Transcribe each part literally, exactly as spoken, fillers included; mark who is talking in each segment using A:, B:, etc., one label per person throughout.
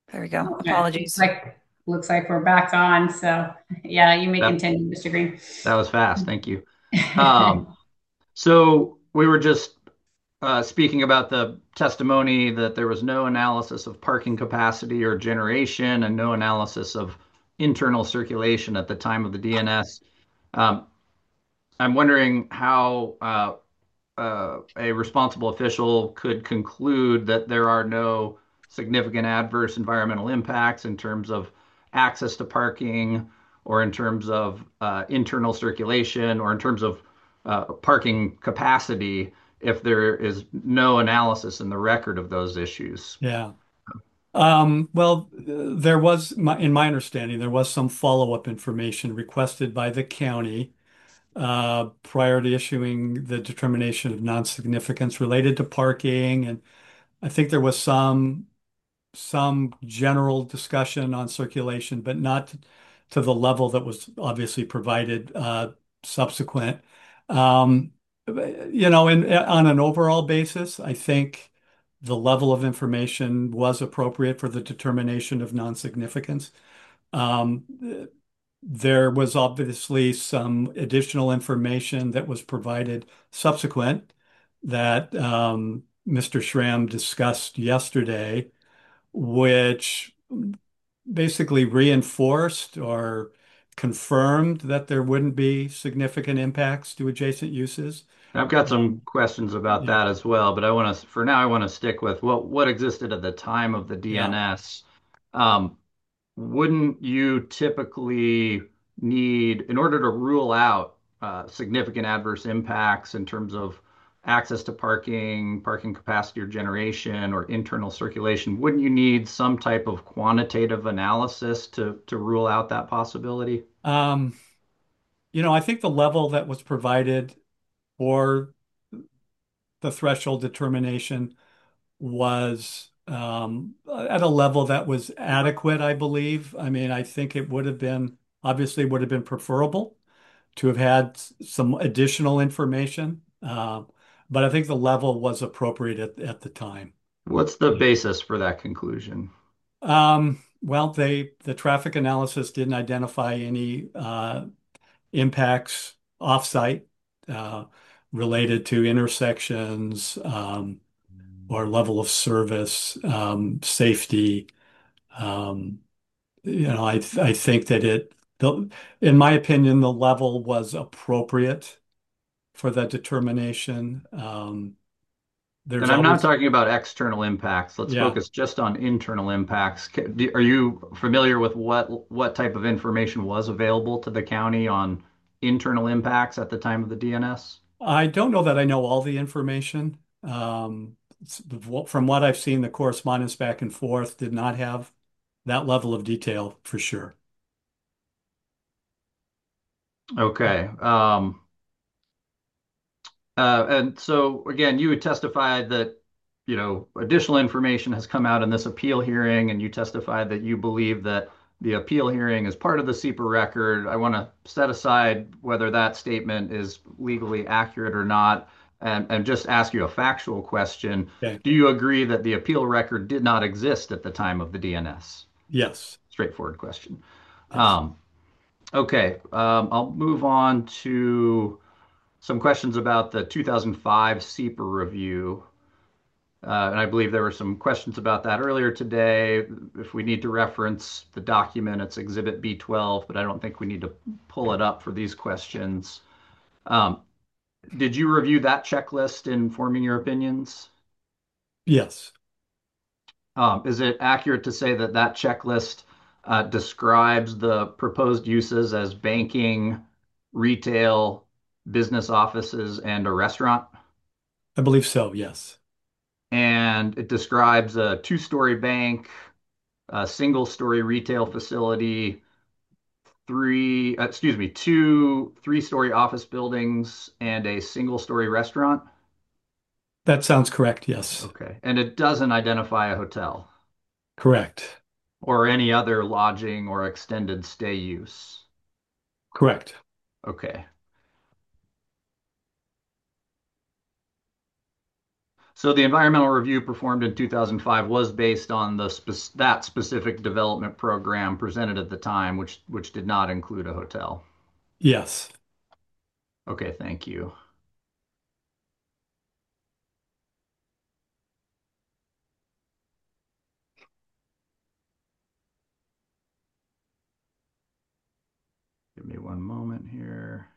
A: There we go.
B: Okay. Looks
A: Apologies.
B: like looks like we're back on. So yeah, you may
C: That
B: continue, mister Green.
C: that was fast. Thank you. Um, so we were just uh, speaking about the testimony that there was no analysis of parking capacity or generation and no analysis of internal circulation at the time of the D N S. Um, I'm wondering how uh, uh, a responsible official could conclude that there are no significant adverse environmental impacts in terms of access to parking or in terms of uh, internal circulation or in terms of uh, parking capacity if there is no analysis in the record of those issues.
D: Yeah. Um, well, uh, there was, my, in my understanding, there was some follow-up information requested by the county uh, prior to issuing the determination of non-significance related to parking, and I think there was some some general discussion on circulation, but not to the level that was obviously provided uh, subsequent. Um, you know, and on an overall basis, I think the level of information was appropriate for the determination of non-significance. Um, there was obviously some additional information that was provided subsequent that um, mister Schramm discussed yesterday, which basically reinforced or confirmed that there wouldn't be significant impacts to adjacent uses.
C: I've got some
D: Um,
C: questions about
D: yeah,
C: that as well, but I want to, for now, I want to stick with what what existed at the time of the
D: yeah.
C: D N S. Um, wouldn't you typically need, in order to rule out uh, significant adverse impacts in terms of access to parking, parking capacity or generation, or internal circulation, wouldn't you need some type of quantitative analysis to to rule out that possibility?
D: Um, you know, I think the level that was provided for the threshold determination was um, at a level that was adequate, I believe. I mean, I think it would have been obviously would have been preferable to have had some additional information, uh, but I think the level was appropriate at, at the time.
C: What's the basis for that conclusion?
D: Um, well, they the traffic analysis didn't identify any uh, impacts offsite uh, related to intersections um, or level of service, um, safety. Um, you know, I I think that it, the, in my opinion, the level was appropriate for that determination. Um, there's
C: And I'm not
D: always,
C: talking about external impacts. Let's
D: yeah.
C: focus just on internal impacts. Ca- do- Are you familiar with what what type of information was available to the county on internal impacts at the time of the D N S?
D: I don't know that I know all the information. Um, it's- from what I've seen, the correspondence back and forth did not have that level of detail for sure.
C: Okay. Um, uh, and so again, you had testified that, you know, additional information has come out in this appeal hearing, and you testified that you believe that the appeal hearing is part of the SEPA record. I want to set aside whether that statement is legally accurate or not, and, and just ask you a factual question.
D: Okay.
C: Do you agree that the appeal record did not exist at the time of the D N S?
D: Yes.
C: Straightforward question.
D: Yes.
C: Um, okay, um, I'll move on to some questions about the two thousand five SEPA review. Uh, and I believe there were some questions about that earlier today. If we need to reference the document, it's Exhibit B twelve, but I don't think we need to pull it up for these questions. Um, did you review that checklist in forming your opinions?
D: Yes.
C: Um, is it accurate to say that that checklist uh, describes the proposed uses as banking, retail, business offices, and a restaurant?
D: I believe so. Yes.
C: And it describes a two-story bank, a single-story retail facility, three, uh, excuse me, two three-story office buildings, and a single-story restaurant.
D: That sounds correct. Yes.
C: Okay. And it doesn't identify a hotel
D: Correct.
C: or any other lodging or extended stay use.
D: Correct.
C: Okay. So the environmental review performed in two thousand five was based on the spec that specific development program presented at the time, which which did not include a hotel.
D: Yes.
C: Okay, thank you. Give me one moment here.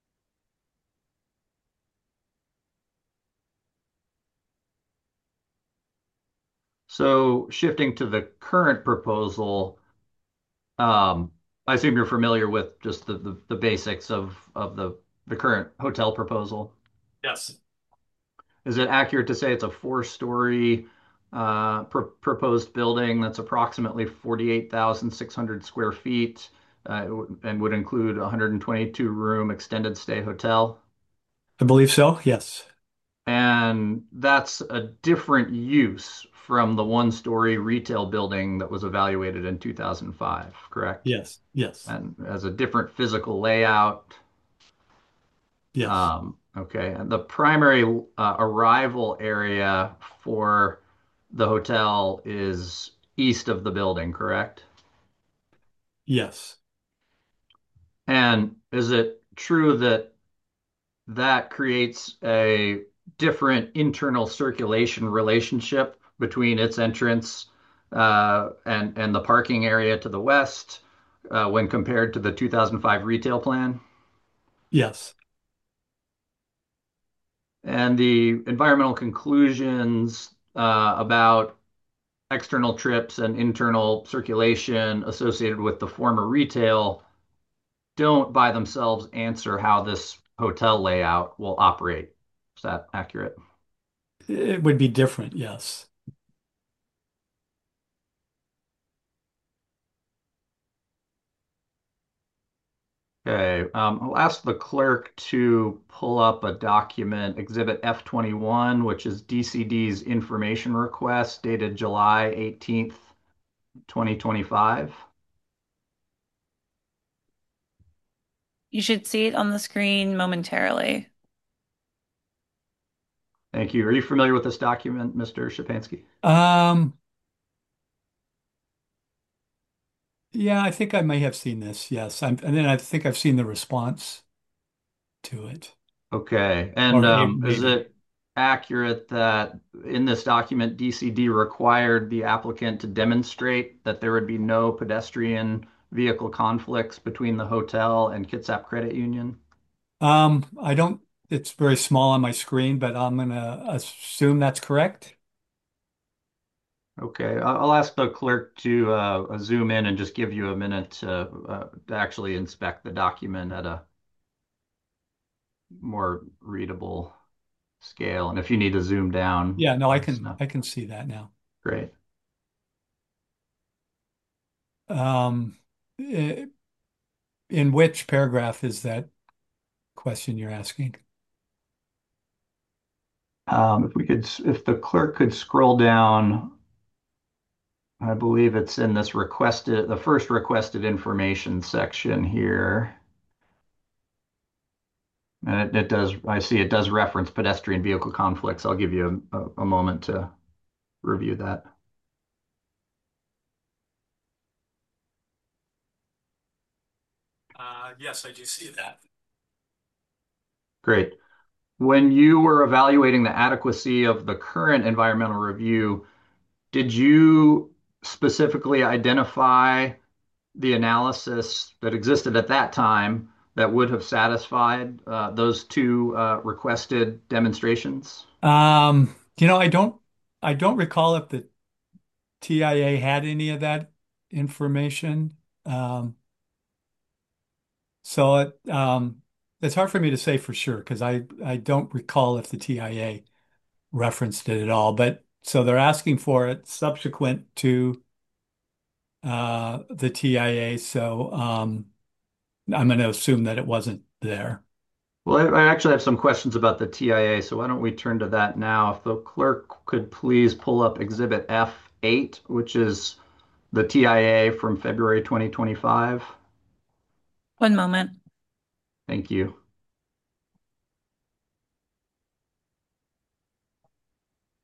C: So shifting to the current proposal, um, I assume you're familiar with just the, the, the basics of, of the, the current hotel proposal.
D: Yes.
C: Is it accurate to say it's a four-story uh, pr proposed building that's approximately forty-eight thousand six hundred square feet uh, and would include a one hundred twenty-two room extended stay hotel?
D: I believe so. Yes.
C: And that's a different use from the one-story retail building that was evaluated in two thousand five, correct?
D: Yes. Yes.
C: And has a different physical layout.
D: Yes.
C: Um, okay, and the primary uh, arrival area for the hotel is east of the building, correct?
D: Yes.
C: And is it true that that creates a different internal circulation relationship between its entrance uh, and and the parking area to the west uh, when compared to the two thousand five retail plan?
D: Yes.
C: And the environmental conclusions uh, about external trips and internal circulation associated with the former retail don't by themselves answer how this hotel layout will operate. Is that accurate?
D: It would be different. Yes.
C: Okay, um, I'll ask the clerk to pull up a document, Exhibit F twenty-one, which is D C D's information request dated July eighteenth, twenty twenty-five.
A: You should see it on the screen momentarily.
C: Thank you. Are you familiar with this document, Mister Shapansky?
D: Um, yeah, I think I may have seen this. Yes. I'm, and then I think I've seen the response to it.
C: Okay, and
D: Or maybe,
C: um, is
D: maybe.
C: it accurate that in this document, D C D required the applicant to demonstrate that there would be no pedestrian vehicle conflicts between the hotel and Kitsap Credit Union?
D: Um, I don't, it's very small on my screen, but I'm gonna assume that's correct.
C: Okay, I- I'll ask the clerk to uh, zoom in and just give you a minute to, uh, to actually inspect the document at a more readable scale. And if you need to zoom down,
D: Yeah, no, I
C: let us
D: can
C: know.
D: I can see that now.
C: Great.
D: Um, i- in which paragraph is that question you're asking?
C: Um, if we could, if the clerk could scroll down, I believe it's in this requested, the first requested information section here. And it, it does, I see it does reference pedestrian vehicle conflicts. I'll give you a, a, a moment to review that.
D: Uh, yes, I do see that.
C: Great. When you were evaluating the adequacy of the current environmental review, did you specifically identify the analysis that existed at that time that would have satisfied uh, those two uh, requested demonstrations?
D: Um, you know, I don't I don't recall if the T I A had any of that information. Um, so it um, it's hard for me to say for sure because I I don't recall if the T I A referenced it at all. But so they're asking for it subsequent to uh, the T I A. So um, I'm going to assume that it wasn't there.
C: Well, I I actually have some questions about the T I A, so why don't we turn to that now? If the clerk could please pull up Exhibit F eight, which is the T I A from February twenty twenty-five.
A: One moment.
C: Thank you.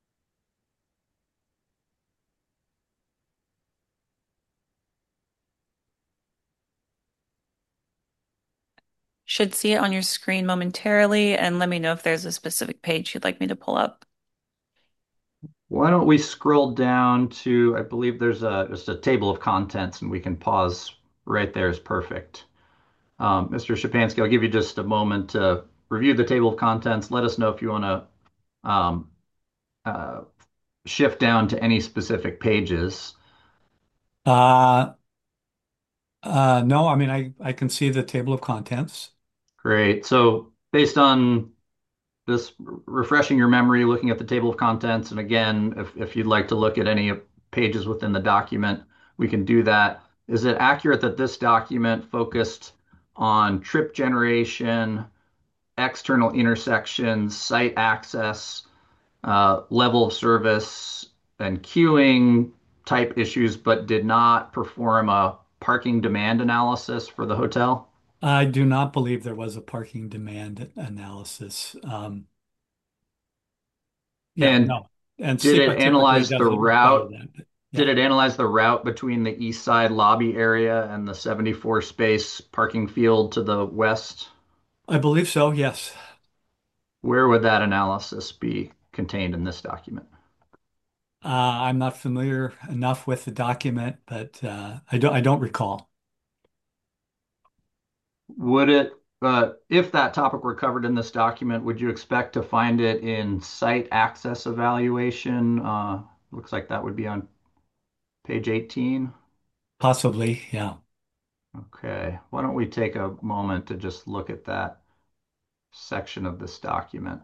A: Should see it on your screen momentarily, and let me know if there's a specific page you'd like me to pull up.
C: Why don't we scroll down to, I believe there's a just a table of contents, and we can pause right there is perfect. Um, mister Shapansky, I'll give you just a moment to review the table of contents. Let us know if you want to um, uh, shift down to any specific pages.
D: Uh, uh, no, I mean, I, I can see the table of contents.
C: Great. So based on just refreshing your memory, looking at the table of contents, and again, if, if you'd like to look at any pages within the document, we can do that. Is it accurate that this document focused on trip generation, external intersections, site access, uh, level of service, and queuing type issues, but did not perform a parking demand analysis for the hotel?
D: I do not believe there was a parking demand analysis. Um, yeah,
C: And
D: no. And
C: did it
D: SEPA typically
C: analyze the
D: doesn't require
C: route
D: that. But
C: Did
D: yeah,
C: it analyze the route between the east side lobby area and the seventy-four space parking field to the west?
D: I believe so, yes.
C: Where would that analysis be contained in this document?
D: Uh, I'm not familiar enough with the document, but uh, I don't I don't recall.
C: Would it, uh, if that topic were covered in this document, would you expect to find it in site access evaluation? Uh, looks like that would be on page eighteen.
D: Possibly, yeah.
C: Okay, why don't we take a moment to just look at that section of this document?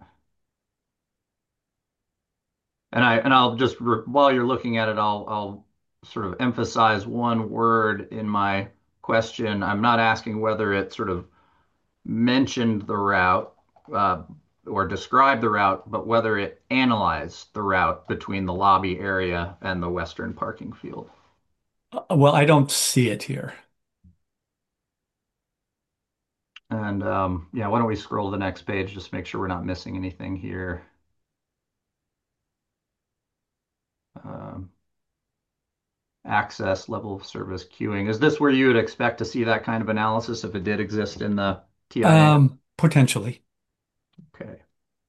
C: And I and I'll just re while you're looking at it, I'll I'll sort of emphasize one word in my question. I'm not asking whether it sort of mentioned the route uh, or described the route, but whether it analyzed the route between the lobby area and the western parking field.
D: Uh, Well, I don't see it here.
C: And um, yeah, why don't we scroll to the next page, just make sure we're not missing anything here. Um, access, level of service, queuing. Is this where you would expect to see that kind of analysis if it did exist in the T I A?
D: Um, potentially.
C: Okay.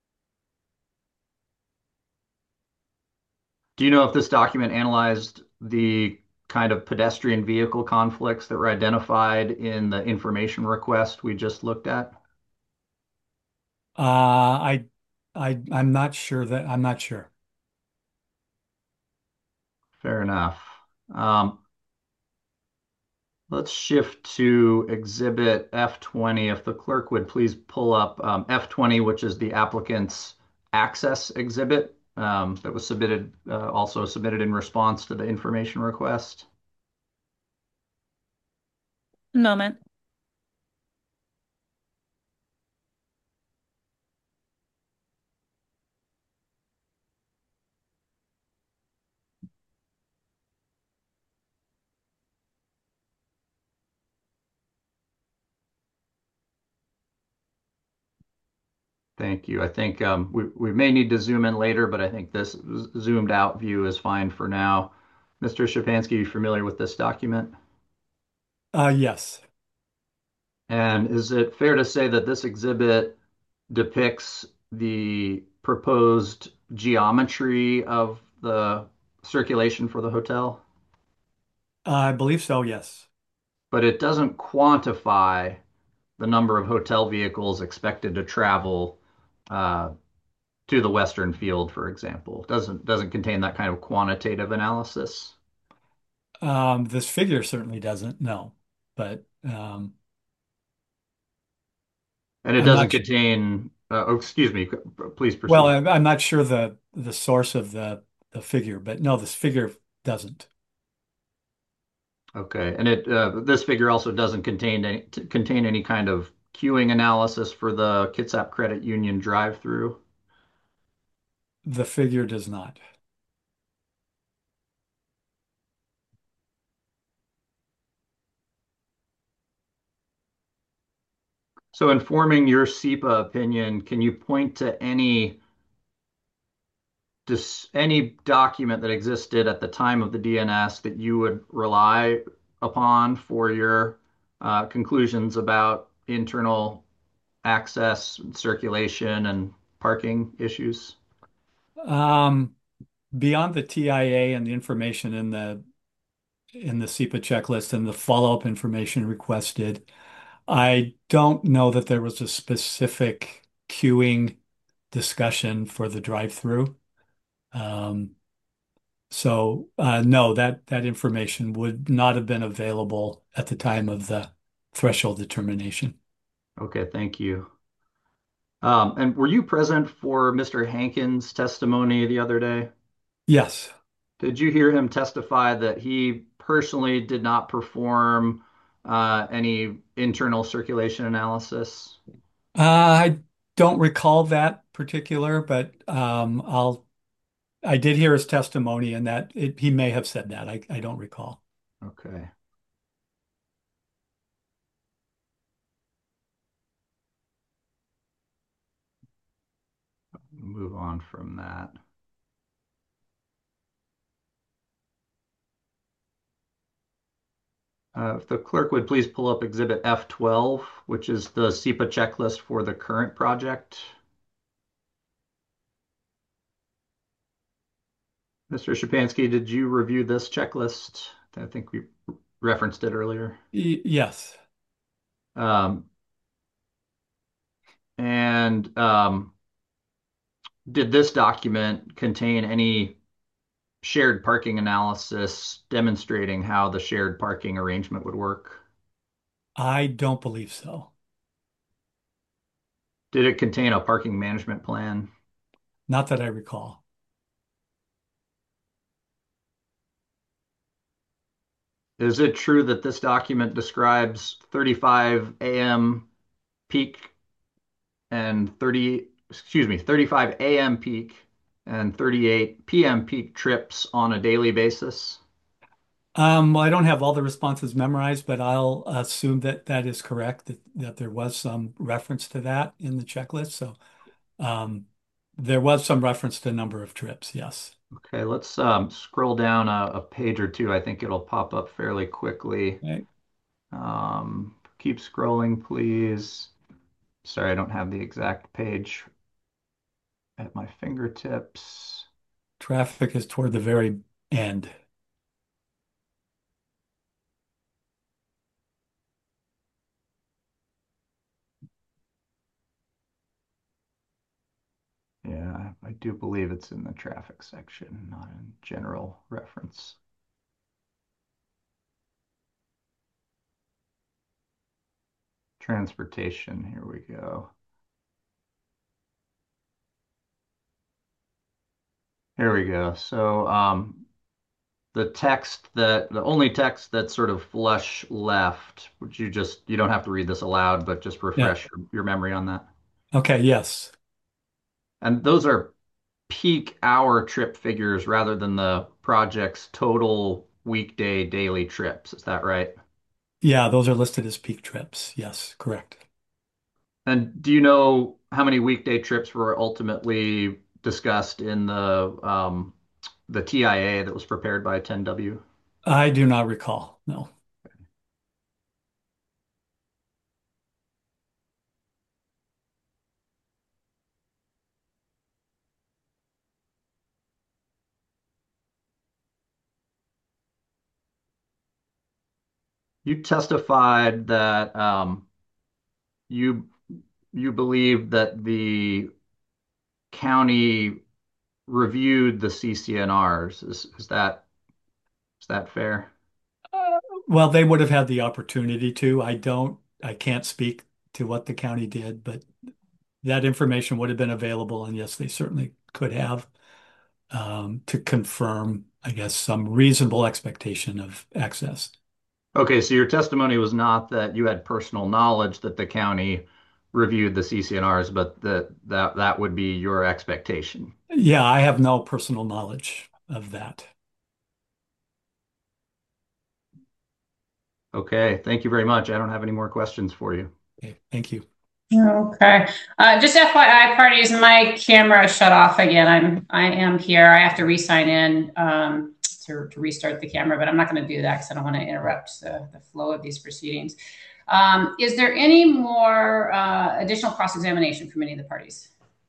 C: Do you know if this document analyzed the kind of pedestrian vehicle conflicts that were identified in the information request we just looked at?
D: Uh, I I I'm not sure that I'm not sure.
C: Fair enough. Um, let's shift to exhibit F twenty. If the clerk would please pull up um, F twenty, which is the applicant's access exhibit um, that was submitted, uh, also submitted in response to the information request.
A: Moment.
C: Thank you. I think um, we, we may need to zoom in later, but I think this zoomed out view is fine for now. mister Shapansky, you familiar with this document?
D: Uh, yes.
C: And is it fair to say that this exhibit depicts the proposed geometry of the circulation for the hotel,
D: I believe so, yes.
C: but it doesn't quantify the number of hotel vehicles expected to travel uh, to the Western field, for example? Doesn't doesn't contain that kind of quantitative analysis.
D: Um, this figure certainly doesn't, no. But um,
C: And it
D: I'm
C: doesn't
D: not
C: contain, uh, oh, excuse me, please
D: well,
C: proceed.
D: I'm, I'm not sure the the source of the the figure, but no, this figure doesn't.
C: Okay. And it uh, this figure also doesn't contain any t- contain any kind of queuing analysis for the Kitsap Credit Union drive-through.
D: The figure does not.
C: So informing your SEPA opinion, can you point to any dis any document that existed at the time of the D N S that you would rely upon for your uh, conclusions about internal access, circulation, and parking issues?
D: Um, beyond the T I A and the information in the in the SEPA checklist and the follow-up information requested, I don't know that there was a specific queuing discussion for the drive-through. Um, so uh, no, that that information would not have been available at the time of the threshold determination.
C: Okay, thank you. Um, and were you present for Mister Hankins' testimony the other day?
D: Yes.
C: Did you hear him testify that he personally did not perform uh, any internal circulation analysis?
D: Uh, I don't recall that particular, but um, I'll I did hear his testimony and that it, he may have said that. I, I don't recall.
C: Okay. Move on from that. Uh, if the clerk would please pull up Exhibit F twelve, which is the SEPA checklist for the current project. Mister Shapansky, did you review this checklist? I think we referenced it earlier.
D: Y yes.
C: Um, and um, did this document contain any shared parking analysis demonstrating how the shared parking arrangement would work?
D: I don't believe so.
C: Did it contain a parking management plan?
D: Not that I recall.
C: Is it true that this document describes thirty-five A M peak and thirty, excuse me, thirty-five A M peak and thirty-eight P M peak trips on a daily basis?
D: Um, well, I don't have all the responses memorized, but I'll assume that that is correct, that, that there was some reference to that in the checklist. So um, there was some reference to number of trips, yes.
C: Okay, let's um, scroll down a, a page or two. I think it'll pop up fairly quickly.
D: Okay.
C: Um, keep scrolling, please. Sorry, I don't have the exact page at my fingertips.
D: Traffic is toward the very end.
C: Yeah, I do believe it's in the traffic section, not in general reference. Transportation, here we go. Here we go. So um, the text that, the only text that's sort of flush left, would you just, you don't have to read this aloud, but just
D: Yeah.
C: refresh your, your memory on that.
D: Okay, yes.
C: And those are peak hour trip figures rather than the project's total weekday daily trips. Is that right?
D: Yeah, those are listed as peak trips. Yes, correct.
C: And do you know how many weekday trips were ultimately discussed in the um, the T I A that was prepared by ten W?
D: I do not recall. No.
C: You testified that um, you you believe that the county reviewed the C C N Rs. Is is that is that fair?
D: Uh, well, they would have had the opportunity to. I don't, I can't speak to what the county did, but that information would have been available, and yes, they certainly could have um, to confirm, I guess, some reasonable expectation of access.
C: Okay, so your testimony was not that you had personal knowledge that the county reviewed the C C N Rs, but that that that would be your expectation.
D: Yeah, I have no personal knowledge of that.
C: Okay, thank you very much. I don't have any more questions for you.
D: Okay, thank you.
B: Okay. Uh, just F Y I, parties, my camera shut off again. I'm I am here. I have to re-sign in um, to, to restart the camera, but I'm not going to do that because I don't want to interrupt the, the flow of these proceedings. Um, is there any more uh, additional cross-examination from any of the parties?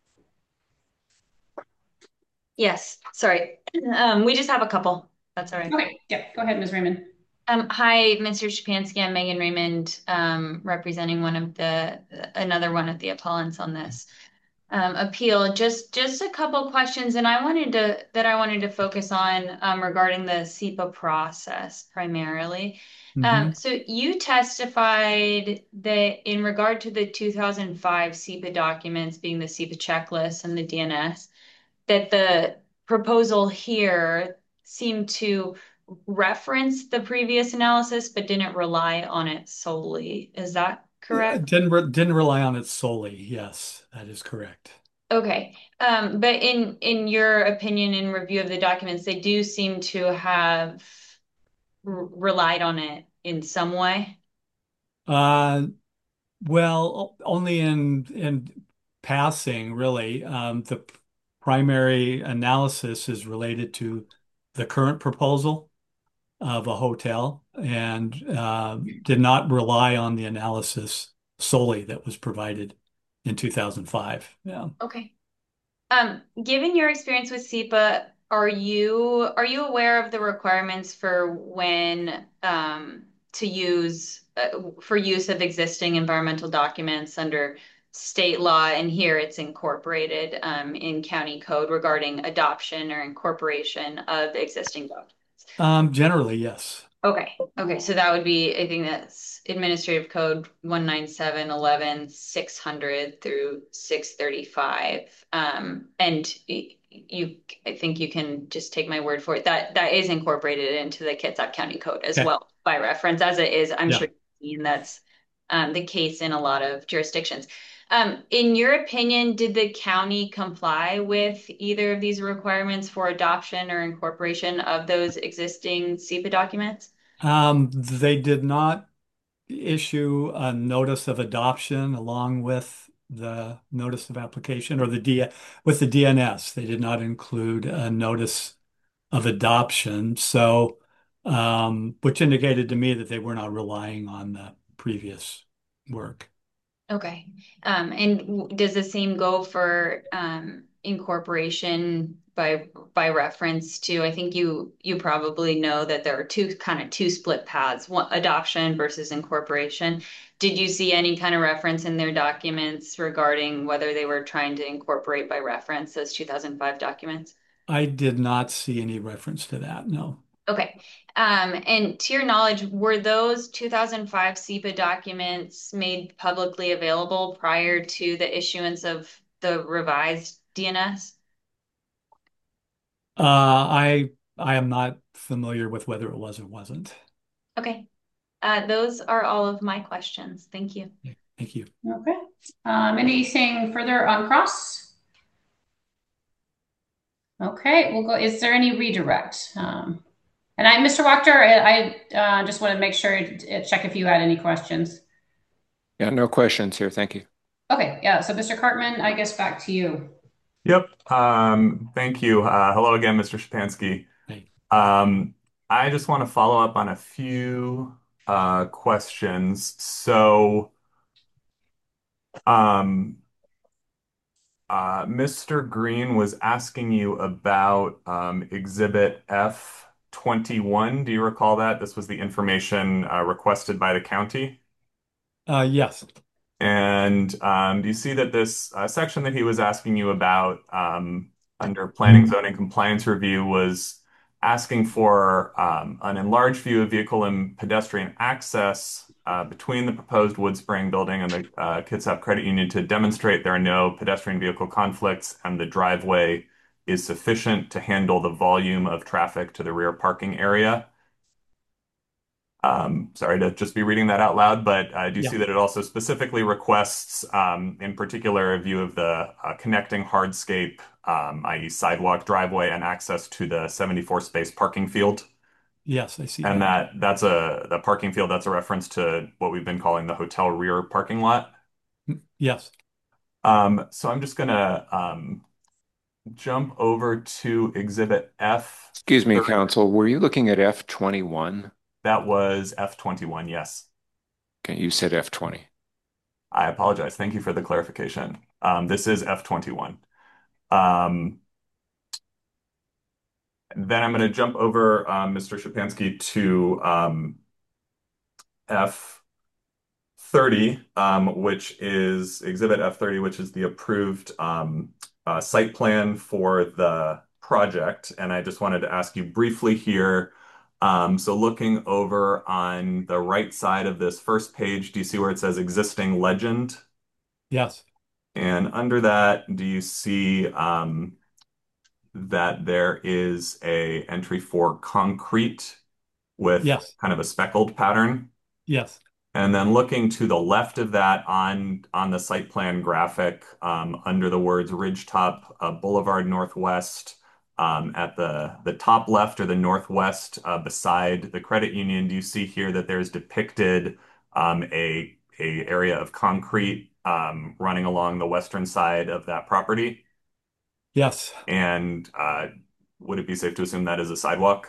E: Yes, sorry. Um, we just have a couple. That's all right.
B: Okay, yeah, go ahead, Miz Raymond.
E: Um, hi, Mister Shapansky. I'm Megan Raymond, um, representing one of the another one of the appellants on this um, appeal. Just just a couple questions, and I wanted to that I wanted to focus on um, regarding the SEPA process primarily.
D: Hmm.
E: Um, so you testified that in regard to the two thousand five SEPA documents, being the SEPA checklist and the D N S, that the proposal here seemed to reference the previous analysis but didn't rely on it solely. Is that
D: Uh,
E: correct?
D: Didn't re didn't rely on it solely. Yes, that is correct.
E: Okay. Um, but in in your opinion, in review of the documents, they do seem to have r relied on it in some way.
D: Uh, well, o- only in in passing, really. Um, the p- primary analysis is related to the current proposal of a hotel and uh, did not rely on the analysis solely that was provided in two thousand five. Yeah.
E: Okay. Um, given your experience with SEPA, are you are you aware of the requirements for when um, to use uh, for use of existing environmental documents under state law? And here it's incorporated um, in county code regarding adoption or incorporation of existing documents.
D: Um, generally, yes.
E: Okay, okay, so that would be, I think that's Administrative Code one ninety-seven eleven six hundred through six thirty-five. Um, and y- you, I think you can just take my word for it. That that is incorporated into the Kitsap County Code as
D: Okay.
E: well by reference, as it is, I'm
D: Yeah.
E: sure you've seen that's um, the case in a lot of jurisdictions. Um, in your opinion, did the county comply with either of these requirements for adoption or incorporation of those existing SEPA documents?
D: Um, they did not issue a notice of adoption along with the notice of application or the D with the D N S. They did not include a notice of adoption. So, um, which indicated to me that they were not relying on the previous work.
E: Okay. Um, and w- does the same go for um, incorporation by by reference to, I think you you probably know that there are two kind of two split paths, one adoption versus incorporation. Did you see any kind of reference in their documents regarding whether they were trying to incorporate by reference those two thousand five documents?
D: I did not see any reference to that. No.
E: Okay. Um, and to your knowledge, were those two thousand five SEPA documents made publicly available prior to the issuance of the revised D N S?
D: Uh, I I am not familiar with whether it was or wasn't.
E: Okay. Uh, those are all of my questions. Thank you.
D: Thank you.
B: Okay. Um, anything further on cross? Okay, we'll go. Is there any redirect? Um, and I, Mister Wachter, I, I uh, just want to make sure to check if you had any questions.
F: Yeah, no questions here. Thank you.
B: Okay, yeah. So, Mister Cartman, I guess back to you.
G: Yep. Um, thank you. Uh, hello again, Mister Shapansky.
D: Hey.
G: Um, I just want to follow up on a few uh, questions. So, um, uh, Mister Green was asking you about um, Exhibit F twenty-one. Do you recall that? This was the information uh, requested by the county.
D: Uh, yes.
G: And um, do you see that this uh, section that he was asking you about um, under planning, zoning, compliance review was asking for um, an enlarged view of vehicle and pedestrian access uh, between the proposed Wood Spring building and the uh, Kitsap Credit Union to demonstrate there are no pedestrian vehicle conflicts and the driveway is sufficient to handle the volume of traffic to the rear parking area. Um, sorry to just be reading that out loud, but I do
D: Yeah.
G: see that it also specifically requests, um, in particular, a view of the uh, connecting hardscape, um, that is sidewalk, driveway, and access to the seventy-four space parking field.
D: Yes, I see
G: And
D: that.
G: that that's a the parking field, that's a reference to what we've been calling the hotel rear parking lot.
D: Yes.
G: Um, so I'm just gonna um, jump over to Exhibit F.
F: Excuse me, counsel. Were you looking at F twenty-one?
G: That was F twenty-one, yes.
F: Okay, you said F twenty.
G: I apologize. Thank you for the clarification. Um, this is F twenty-one. Um, then I'm going to jump over um, Mister Shapansky to um, F thirty, um, which is Exhibit F thirty, which is the approved um, uh, site plan for the project. And I just wanted to ask you briefly here. Um, so looking over on the right side of this first page, do you see where it says existing legend?
D: Yes.
G: And under that, do you see um, that there is a entry for concrete with
D: Yes.
G: kind of a speckled pattern?
D: Yes.
G: And then looking to the left of that on on the site plan graphic, um, under the words Ridgetop uh, Boulevard Northwest, um, at the the top left or the northwest uh, beside the credit union, do you see here that there's depicted um, a a area of concrete um, running along the western side of that property?
D: Yes.
G: And uh, would it be safe to assume that is a sidewalk?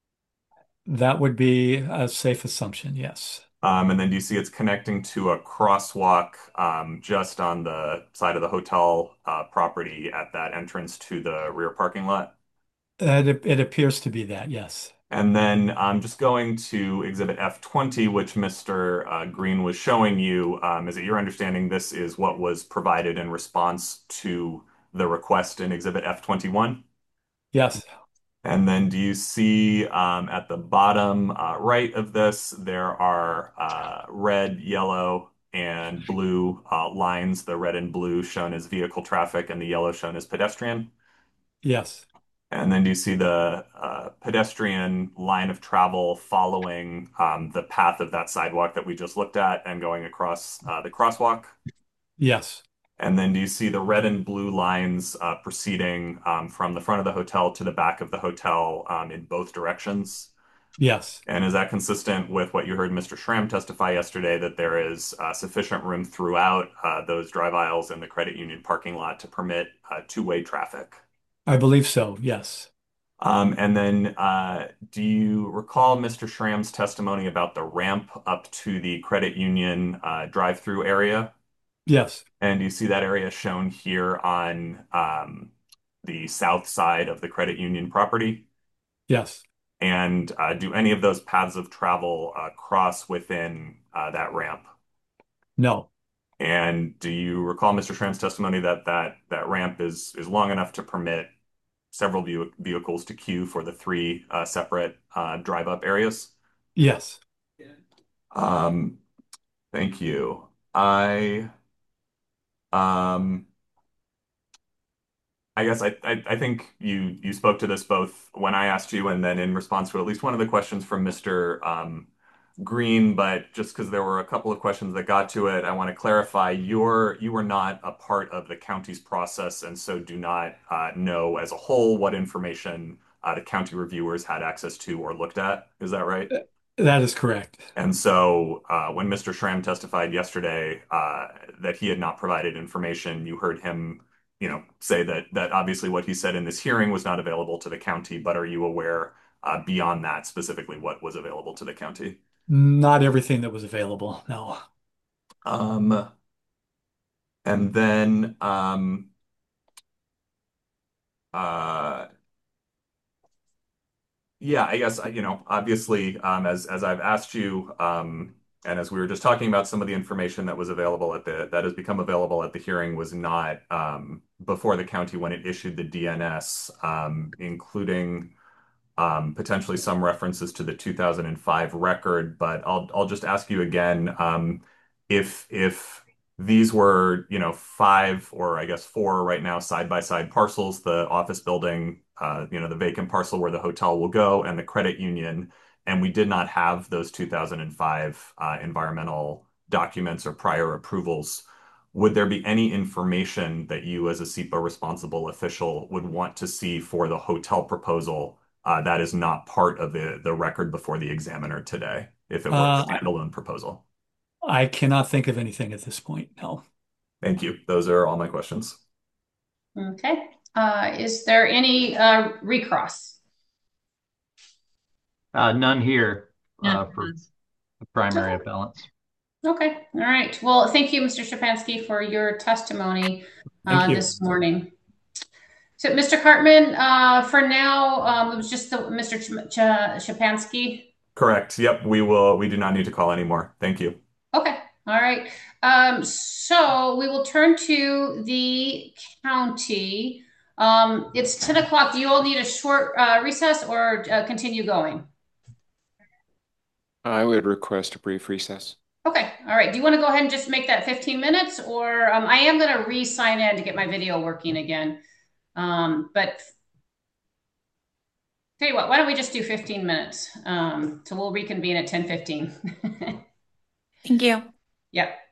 D: That would be a safe assumption. Yes.
G: Um, and then do you see it's connecting to a crosswalk um, just on the side of the hotel uh, property at that entrance to the rear parking lot?
D: It, it appears to be that. Yes.
G: And then um, just going to Exhibit F twenty, which Mister Uh, Green was showing you, um, is it your understanding this is what was provided in response to the request in Exhibit F twenty-one?
D: Yes.
G: And then do you see um, at the bottom uh, right of this, there are uh, red, yellow, and blue uh, lines. The red and blue shown as vehicle traffic and the yellow shown as pedestrian.
D: Yes.
G: And then do you see the uh, pedestrian line of travel following um, the path of that sidewalk that we just looked at and going across uh, the crosswalk?
D: Yes.
G: And then do you see the red and blue lines uh, proceeding um, from the front of the hotel to the back of the hotel um, in both directions?
D: Yes.
G: And is that consistent with what you heard Mister Schramm testify yesterday, that there is uh, sufficient room throughout uh, those drive aisles in the credit union parking lot to permit uh, two-way traffic?
D: I believe so. Yes.
G: Um, and then uh, do you recall Mister Schramm's testimony about the ramp up to the credit union uh, drive-through area?
D: Yes.
G: And you see that area shown here on um, the south side of the credit union property?
D: Yes.
G: And uh, do any of those paths of travel uh, cross within uh, that ramp?
D: No.
G: And do you recall Mister Schramm's testimony that that that ramp is is long enough to permit several veh- vehicles to queue for the three uh, separate uh, drive-up areas?
D: Yes.
G: Um, thank you. I um, I guess I, I I think you you spoke to this both when I asked you and then in response to at least one of the questions from Mister Um, Green, but just because there were a couple of questions that got to it, I want to clarify you're you were not a part of the county's process and so do not uh, know as a whole what information uh, the county reviewers had access to or looked at. Is that right?
D: That is correct.
G: And so uh, when Mister Schramm testified yesterday uh, that he had not provided information, you heard him, you know, say that that obviously what he said in this hearing was not available to the county, but are you aware uh, beyond that specifically what was available to the county?
D: Not everything that was available. No.
G: Um, and then um, uh, Yeah, I guess, you know, obviously, um, as as I've asked you, um, and as we were just talking about, some of the information that was available at the that has become available at the hearing was not um, before the county when it issued the D N S, um, including um, potentially some references to the two thousand five record. But I'll I'll just ask you again, um, if if these were, you know, five or I guess four right now side by side parcels, the office building, uh, you know, the vacant parcel where the hotel will go, and the credit union, and we did not have those two thousand five uh, environmental documents or prior approvals. Would there be any information that you, as a SEPA responsible official, would want to see for the hotel proposal uh, that is not part of the, the record before the examiner today, if it were a
D: Uh,
G: standalone proposal?
D: I cannot think of anything at this point. No.
G: Thank you. Those are all my questions.
B: Okay. Uh, is there any uh, recross?
C: Uh, none here
E: Yeah.
C: uh, for the primary
B: Okay.
C: appellants.
B: Okay. All right. Well, thank you, Mister Szczepanski, for your testimony
D: Thank
B: uh,
D: you.
B: this morning. So, Mister Cartman, uh, for now, um, it was just the Mister Ch Ch Szczepanski.
G: Correct. Yep, we will. We do not need to call anymore. Thank you.
B: Okay. All right. Um, so we will turn to the county. Um, it's ten o'clock. Do you all need a short uh, recess or uh, continue going?
F: I would request a brief recess.
B: Okay. All right. Do you want to go ahead and just make that fifteen minutes, or um, I am going to re-sign in to get my video working again. Um, but tell you what, why don't we just do fifteen minutes? Um, so we'll reconvene at ten fifteen.
A: Thank you.
B: Yep.